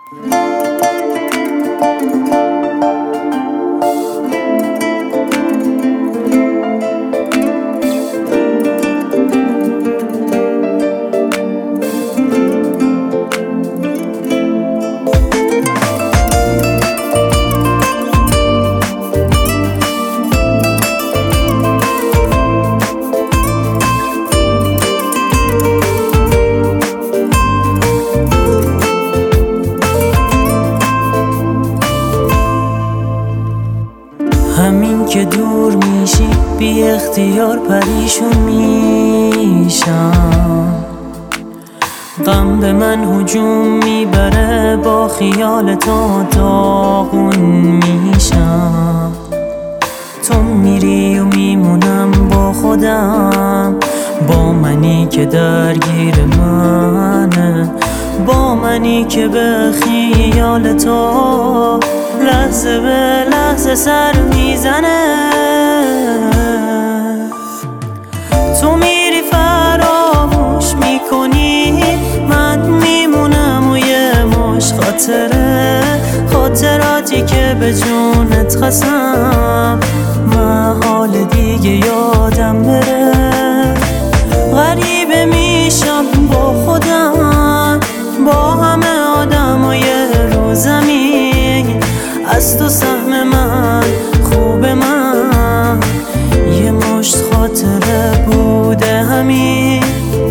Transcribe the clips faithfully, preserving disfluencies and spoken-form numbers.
همین که دور میشی بی اختیار پریشون میشم، غم به من هجوم میبره، با خیال تو داغون میشم. تو میری و میمونم با خودم، با منی که درگیر منه، با منی که به خیال تو لحظه به لحظه سر میزنه. تو میری فراموش میکنی، من میمونم و یه مش خاطره، خاطراتی که به جونت خستم، محال دیگه یادم بره. غریبه میشم با خودم، با همه آدم و یه رو زمین، از تو سهم من خوب من یه مشت خاطره بوده همین.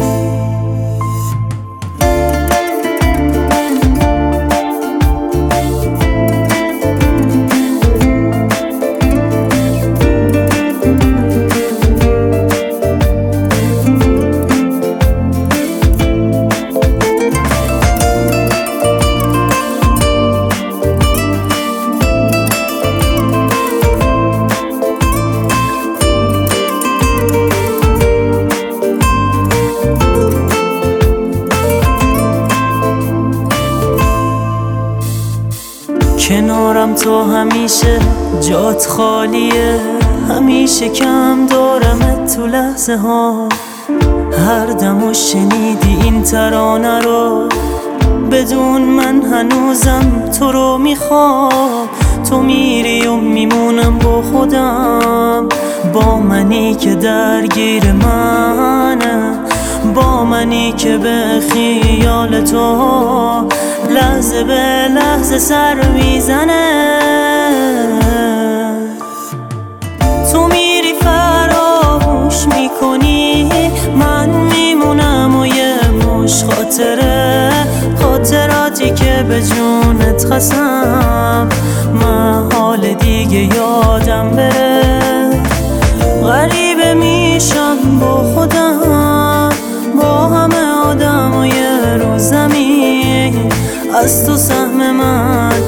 کنارم تو همیشه جات خالیه، همیشه کم دارمت تو لحظه ها. هر دمو شنیدی این ترانه رو، بدون من هنوزم تو رو میخوام. تو میری و میمونم با خودم، با منی که درگیر منه، با منی که به خیال تو لحظه به لحظه سر میزنه. تو میری فراموش میکنی، من میمونم و یه مش خاطره، خاطراتی که به جونت خستم، محال دیگه یادم بره. غریبه میشم با خودم، با همه آدم و یه رو زمین، از تو سهم من